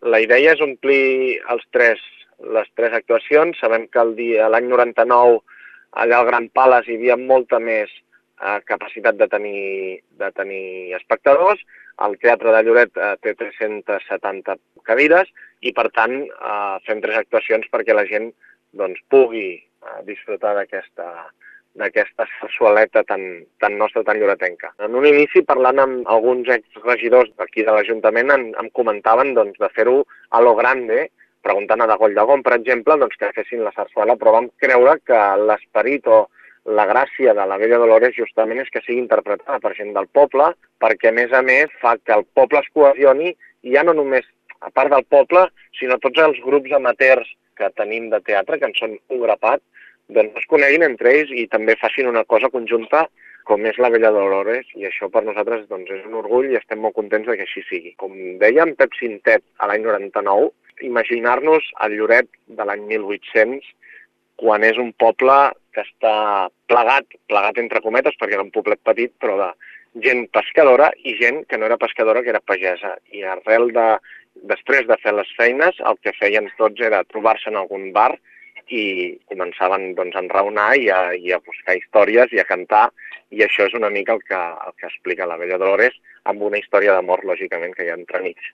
La idea és omplir les tres actuacions. Sabem que l'any 99 allà al Gran Palace hi havia molta més capacitat de tenir espectadors. El Teatre de Lloret té 370 cadires i, per tant, fem tres actuacions perquè la gent pugui disfrutar d'aquesta sarsueleta tan nostra, tan lloretenca. En un inici, parlant amb alguns exregidors d'aquí de l'Ajuntament, em comentaven de fer-ho a lo grande, preguntant a Dagoll d'Agon, per exemple, que fessin la sarsuela, però vam creure que l'esperit o la gràcia de la Vella Dolores justament és que sigui interpretada per gent del poble, perquè a més fa que el poble es cohesioni i ja no només a part del poble, sinó tots els grups amateurs que tenim de teatre, que en són un grapat, es coneguin entre ells i també facin una cosa conjunta com és la Vella Dolores, i això per nosaltres és un orgull i estem molt contents que així sigui. Com deia en Pep Sintet a l'any 99, imaginar-nos el Lloret de l'any 1800, quan és un poble que està plegat entre cometes, perquè era un poblet petit, però de gent pescadora i gent que no era pescadora, que era pagesa. I després de fer les feines, el que feien tots era trobar-se en algun bar i començaven a enraonar i a buscar històries i a cantar, i això és una mica el que explica la Vella Dolores, amb una història d'amor, lògicament, que hi ha entremig.